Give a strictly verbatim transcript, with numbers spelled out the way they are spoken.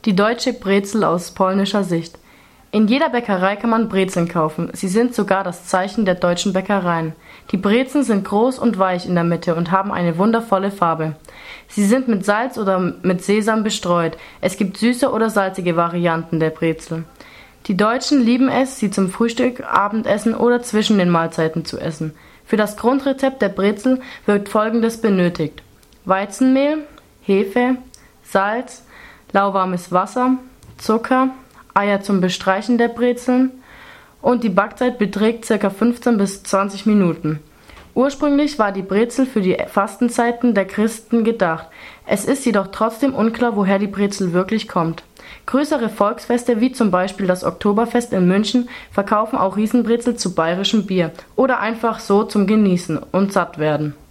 Die deutsche Brezel aus polnischer Sicht. In jeder Bäckerei kann man Brezeln kaufen. Sie sind sogar das Zeichen der deutschen Bäckereien. Die Brezeln sind groß und weich in der Mitte und haben eine wundervolle Farbe. Sie sind mit Salz oder mit Sesam bestreut. Es gibt süße oder salzige Varianten der Brezel. Die Deutschen lieben es, sie zum Frühstück, Abendessen oder zwischen den Mahlzeiten zu essen. Für das Grundrezept der Brezel wird Folgendes benötigt: Weizenmehl, Hefe, Salz, lauwarmes Wasser, Zucker, Eier zum Bestreichen der Brezeln und die Backzeit beträgt ca. fünfzehn bis zwanzig Minuten. Ursprünglich war die Brezel für die Fastenzeiten der Christen gedacht. Es ist jedoch trotzdem unklar, woher die Brezel wirklich kommt. Größere Volksfeste wie zum Beispiel das Oktoberfest in München verkaufen auch Riesenbrezel zu bayerischem Bier oder einfach so zum Genießen und Sattwerden.